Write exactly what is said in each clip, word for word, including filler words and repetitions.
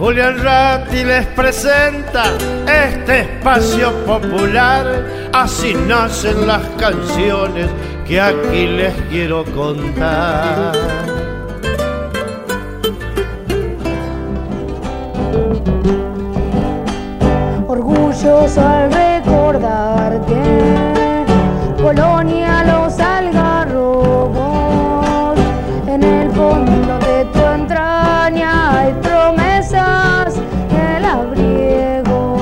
Julián Ratti les presenta este espacio popular. Así nacen las canciones que aquí les quiero contar. Orgulloso al recordar que Colonia Los Algarrobos, en el fondo de tu entraña hay promesas del abriego.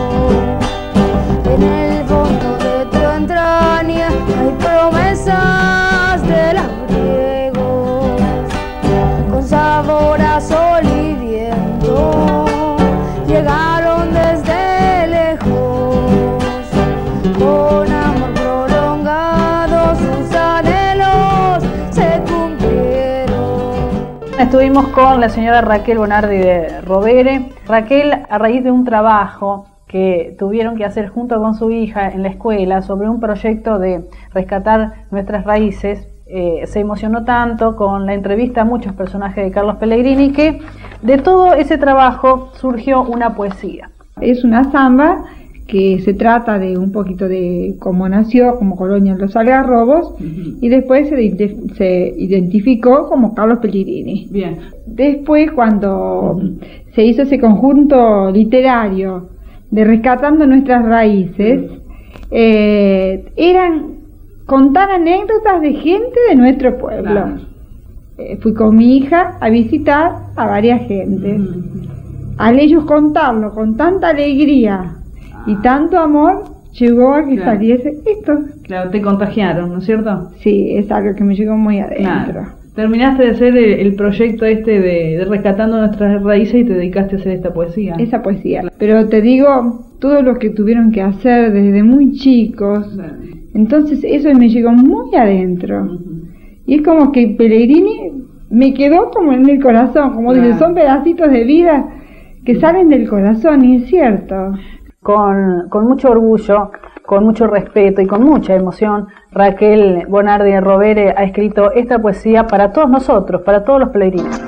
En el fondo de tu entraña hay promesas del abriego, con sabor a sol y viento llegaron desde lejos, con amor prolongado sus anhelos se cumplieron. Estuvimos con la señora Raquel Bonardi de Rovere. Raquel, a raíz de un trabajo que tuvieron que hacer junto con su hija en la escuela sobre un proyecto de rescatar nuestras raíces, eh, se emocionó tanto con la entrevista a muchos personajes de Carlos Pellegrini que de todo ese trabajo surgió una poesía. Es una samba que se trata de un poquito de cómo nació, como Colonia Los Algarrobos, uh-huh. y después se, se identificó como Carlos Pellegrini. Bien. Después, cuando uh-huh. se hizo ese conjunto literario de Rescatando Nuestras Raíces, uh-huh. eh, eran contar anécdotas de gente de nuestro pueblo. Claro. Eh, fui con mi hija a visitar a varias gentes. Uh-huh. Al ellos contarlo con tanta alegría y tanto amor, llegó a que claro. saliese esto. Claro, te contagiaron, ¿no es cierto? Sí, es algo que me llegó muy adentro. Claro. Terminaste de hacer el, el proyecto este de, de Rescatando Nuestras Raíces y te dedicaste a hacer esta poesía. Esa poesía. Pero te digo, todo lo que tuvieron que hacer desde muy chicos, claro. entonces eso me llegó muy adentro. Uh-huh. Y es como que Pellegrini me quedó como en el corazón, como claro. dice, son pedacitos de vida que salen del corazón, y es cierto. Con, con mucho orgullo, con mucho respeto y con mucha emoción, Raquel Bonardi de Rovere ha escrito esta poesía para todos nosotros, para todos los pellegrinos.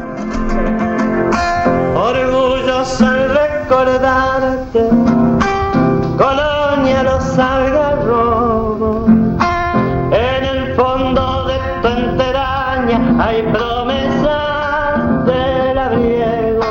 Orgulloso al recordarte, Colonia Los Algarrobos, en el fondo de tu entraña hay promesas del abriego.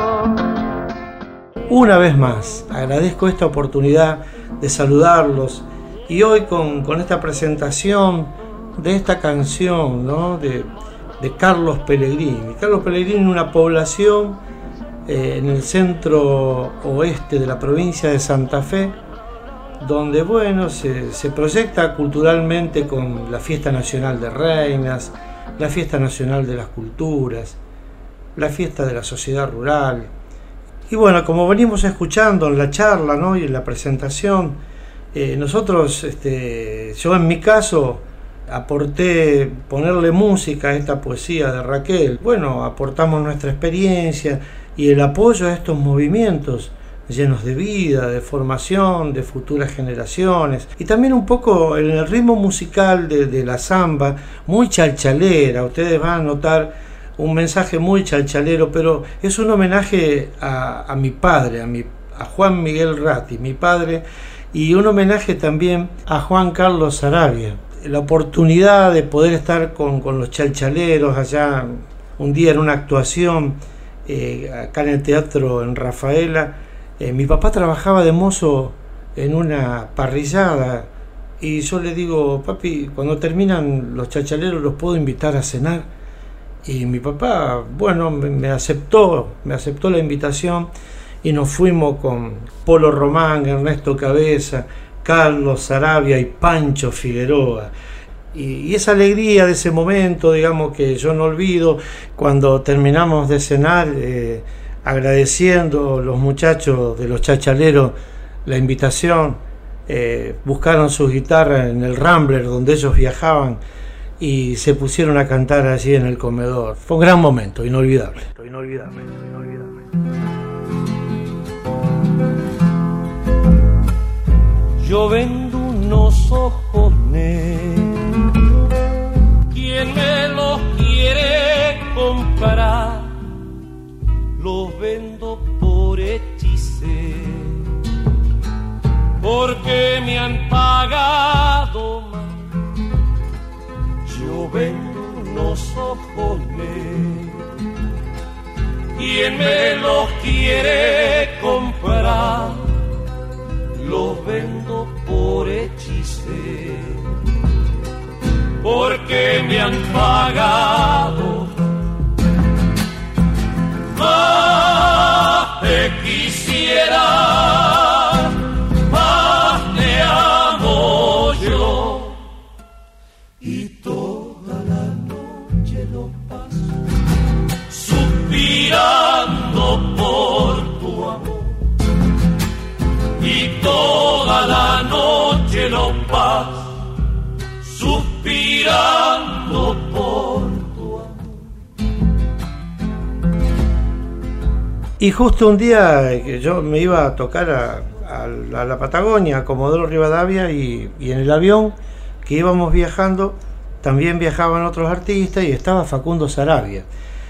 Una vez más, agradezco esta oportunidad de saludarlos y hoy con, con esta presentación de esta canción, ¿no? de, de Carlos Pellegrini. Carlos Pellegrini, una población eh, en el centro oeste de la provincia de Santa Fe, donde bueno, se, se proyecta culturalmente con la Fiesta Nacional de Reinas, la Fiesta Nacional de las Culturas, la Fiesta de la Sociedad Rural. Y bueno, como venimos escuchando en la charla, ¿no? y en la presentación, eh, nosotros, este, yo en mi caso, aporté ponerle música a esta poesía de Raquel. Bueno, aportamos nuestra experiencia y el apoyo a estos movimientos llenos de vida, de formación, de futuras generaciones. Y también un poco en el ritmo musical de, de la samba, muy chalchalera. Ustedes van a notar un mensaje muy chalchalero, pero es un homenaje a, a mi padre, a, mi, a Juan Miguel Ratti, mi padre, y un homenaje también a Juan Carlos Saravia. La oportunidad de poder estar con, con los chalchaleros allá un día en una actuación eh, acá en el teatro en Rafaela. Eh, mi papá trabajaba de mozo en una parrillada y yo le digo, papi, cuando terminan los chalchaleros los puedo invitar a cenar. Y mi papá, bueno, me aceptó, me aceptó la invitación y nos fuimos con Polo Román, Ernesto Cabeza, Carlos Saravia y Pancho Figueroa. Y, y esa alegría de ese momento, digamos, que yo no olvido, cuando terminamos de cenar, eh, agradeciendo los muchachos de los chachaleros la invitación, eh, buscaron sus guitarras en el Rambler donde ellos viajaban, y se pusieron a cantar allí en el comedor. Fue un gran momento, inolvidable. Inolvidable, inolvidable. Yo vendo unos ojos negros, ¿quién me los quiere comprar? Los vendo por hecho vendo unos ojos negros. Quien me los quiere comprar, los vendo por hechicero, porque me han pagado. Más te quisiera, más te amo yo, y toda la noche lo paso suspirando por tu amor, y toda la noche lo paso suspirando por tu amor. Y justo un día que yo me iba a tocar a, a, la, a la Patagonia, a Comodoro Rivadavia, y, y en el avión que íbamos viajando también viajaban otros artistas y estaba Facundo Saravia.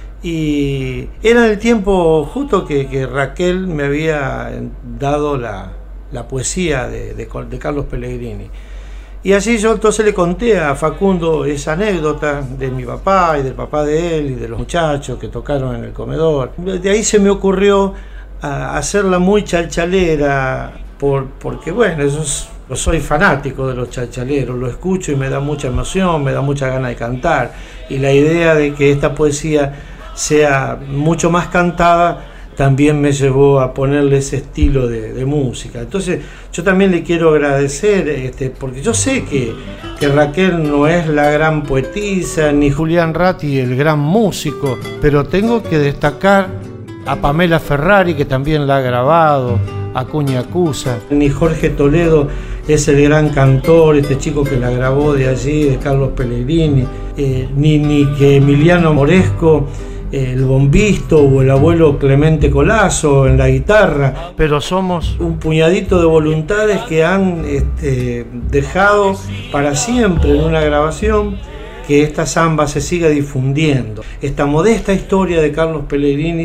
Y era el tiempo justo que, que Raquel me había dado la, la poesía de, de, de Carlos Pellegrini. Y así yo entonces le conté a Facundo esa anécdota de mi papá y del papá de él y de los muchachos que tocaron en el comedor. De ahí se me ocurrió a hacerla muy chalchalera, por, porque bueno, eso es, yo soy fanático de los chalchaleros, lo escucho y me da mucha emoción, me da mucha gana de cantar. Y la idea de que esta poesía sea mucho más cantada también me llevó a ponerle ese estilo de, de música. Entonces yo también le quiero agradecer, este, porque yo sé que, que Raquel no es la gran poetisa, ni Julián Ratti el gran músico, pero tengo que destacar a Pamela Ferrari, que también la ha grabado, a Cuña Cusa. Ni Jorge Toledo es el gran cantor, este chico que la grabó de allí, de Carlos Pellegrini, eh, ni, ni que Emiliano Moresco, el bombisto, o el abuelo Clemente Colazo en la guitarra, pero somos un puñadito de voluntades que han este, dejado para siempre en una grabación que esta samba se siga difundiendo, esta modesta historia de Carlos Pellegrini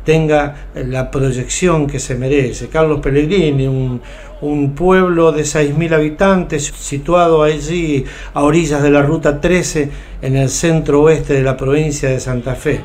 tenga la proyección que se merece. Carlos Pellegrini, un, un pueblo de seis mil habitantes situado allí a orillas de la ruta trece en el centro oeste de la provincia de Santa Fe,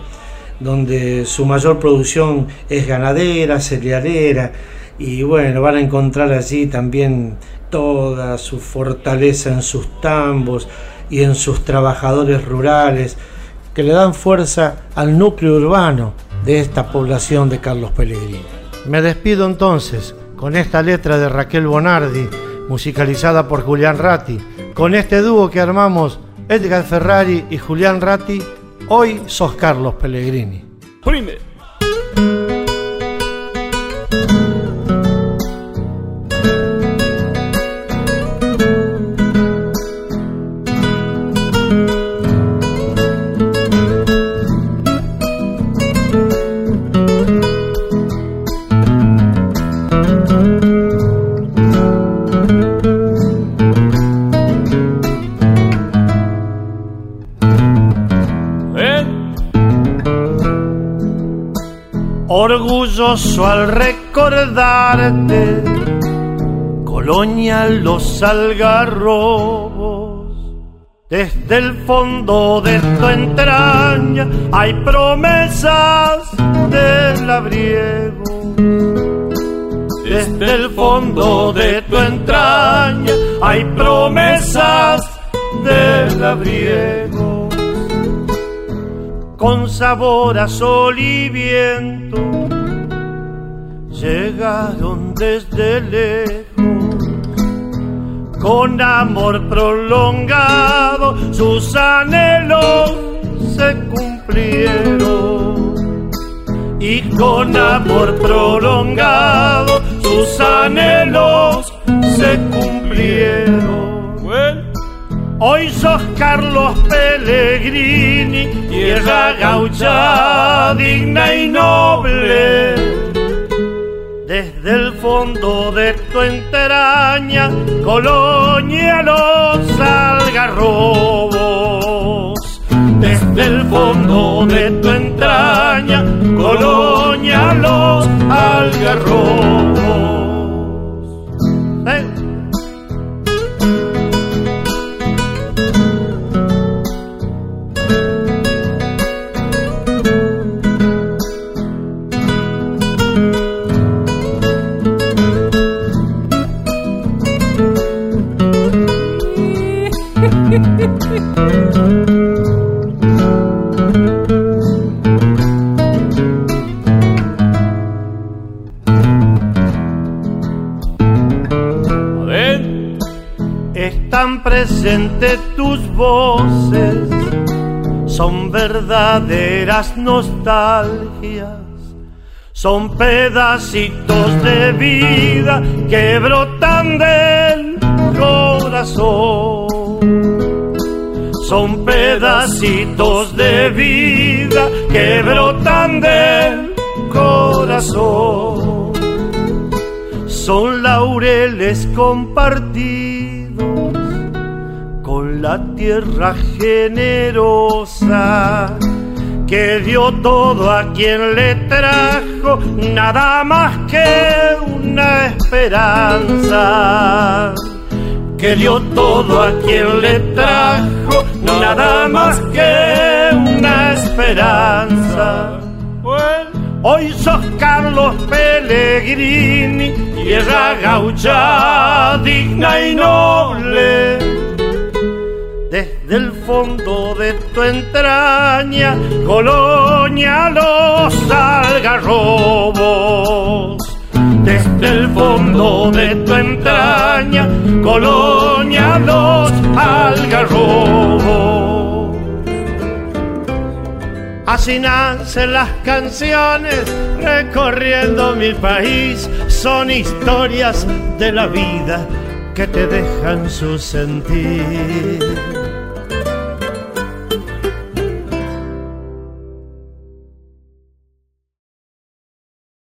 donde su mayor producción es ganadera, cerealera, y bueno, van a encontrar allí también toda su fortaleza en sus tambos y en sus trabajadores rurales que le dan fuerza al núcleo urbano de esta población de Carlos Pellegrini. Me despido entonces con esta letra de Raquel Bonardi, musicalizada por Julián Ratti, con este dúo que armamos Edgar Ferrari y Julián Ratti. Hoy sos Carlos Pellegrini. Prime. Orgulloso al recordarte, Colonia Los Algarrobos. Desde el fondo de tu entraña hay promesas del labriego. Desde el fondo de tu entraña hay promesas del labriego. Con sabor a sol y viento llegaron desde lejos, con amor prolongado sus anhelos se cumplieron, y con amor prolongado sus anhelos se cumplieron. Hoy sos Carlos Pellegrini, tierra gaucha digna y noble. Desde el fondo de tu entraña, Colonia Los Algarrobos. Desde el fondo de tu entraña, Colonia Los Algarrobos. ¿Eh? tan presentes tus voces, son verdaderas nostalgias, son pedacitos de vida que brotan del corazón. Son pedacitos de vida que brotan del corazón. Son laureles compartidos con la tierra generosa que dio todo a quien le trajo nada más que una esperanza. Que dio todo a quien le trajo nada más que una esperanza. Hoy sos Carlos Pellegrini, tierra gaucha digna y noble. Desde el fondo de tu entraña, colonia los algarrobos. Desde el fondo de tu entraña, colonia los algarrobos. Así nacen las canciones recorriendo mi país, son historias de la vida que te dejan su sentir.